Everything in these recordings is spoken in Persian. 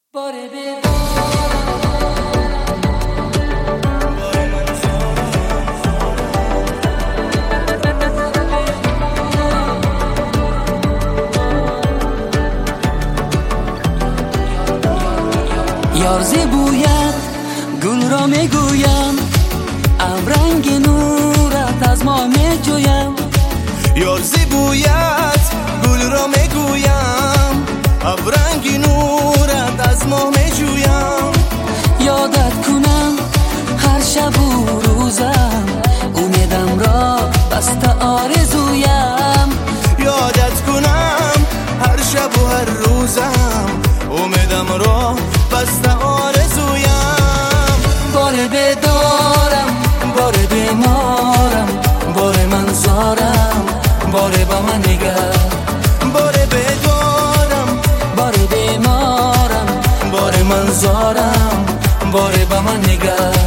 یار زیبویت گل را میگویم، ابرنگ نورت از ما میجویم. یار زیبویت گل را میگویم، ابرنگ نورت از ما میجویم. یادت کنم هر شب و روزم، امیدم را بسته آرزویم. یادت کنم هر شب و هر روزم، امیدم را بسته آرزویم. بار بدارم بار بیمارم، بار من زارم بار با من نگر. بار بدارم بار بیمارم، بار من زارم بار با من نگر.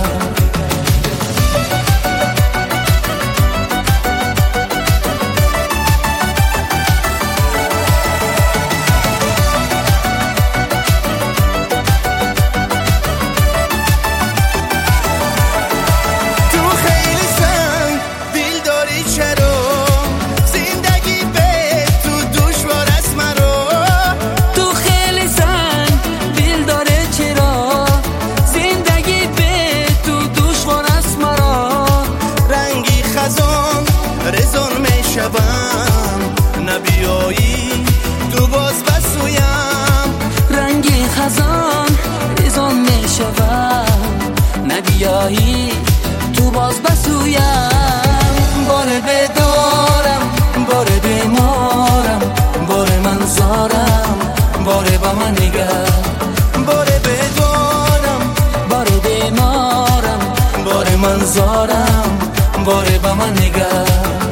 رزون می شوم نبیایی تو باز بسویم. رنگی خزان رزون می شوم نبیایی تو باز بسویم. بار بدارم بار بیمارم، بار من زارم بار با من نگر. بار بدارم بار بیمارم، بار من زارم بار با من نگر.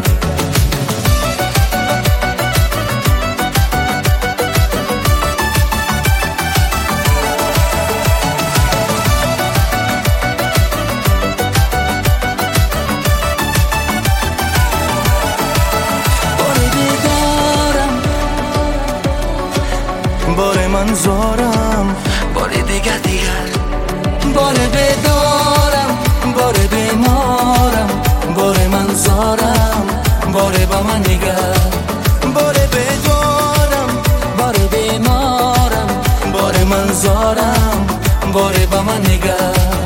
بار من زارم بار دیگر بار بدارم بار بیمارم، بار من زارم بار با من نگر. بار بدارم بار بیمارم، بار من زارم بار با من نگر.